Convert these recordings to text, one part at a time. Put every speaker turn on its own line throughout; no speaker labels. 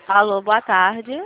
Alô, boa tarde.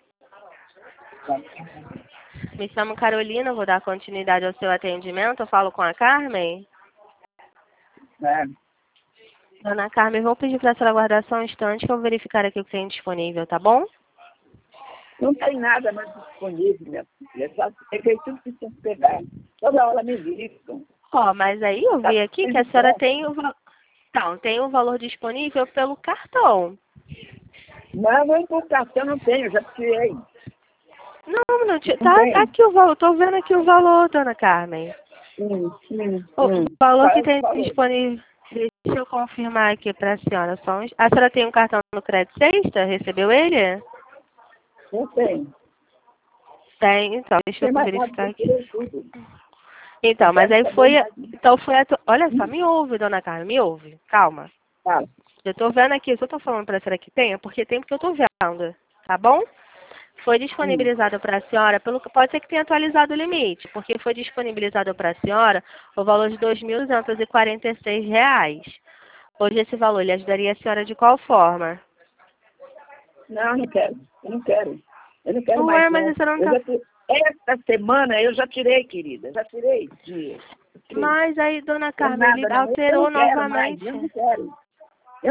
Me chamo Carolina, vou dar continuidade ao seu atendimento. Eu falo com a Carmen.
É.
Dona Carmen, vou pedir para a senhora aguardar só um instante que eu vou verificar aqui o que tem disponível, tá bom?
Não tem nada mais disponível, minha filha. Só peguei tudo que tinha que pegar. Toda hora me ligam.
Ó, mas aí eu vi aqui que a senhora tem o Então, tem o valor disponível pelo cartão.
Não, nem por cartão não tenho, já tirei.
Não,
Não
tá
tem.
aqui o valor. Tô vendo aqui o valor, dona Carmen. O valor que tem
Falei.
disponível. Deixa eu confirmar aqui para a senhora. A senhora tem um cartão no Crédito Sexta? Recebeu ele?
Não tem.
Tem, então, deixa eu
Tem mais nada,
verificar
eu
aqui.
tirei tudo.
Então,
Não
mas
quero
aí
saber
foi.
mais.
Então foi olha só, me ouve, dona Carmen, me ouve. Calma.
Fala.
Eu tô vendo aqui, se eu tô falando pra senhora que tem, é porque tem porque eu tô vendo. Tá bom? Foi disponibilizado para a senhora, pode ser que tenha atualizado o limite, porque foi disponibilizado para a senhora o valor de R$ 2.246. Hoje esse valor lhe ajudaria a senhora de qual forma?
Não, não quero. Eu não quero. Eu não quero mais,
Ué, mas
não.
você não tá...
Esta semana eu já tirei, querida. Já tirei.
Mas aí, dona
Não é
Carmen, ele
nada, não. Eu
alterou
não quero mais.
novamente.
Eu não quero.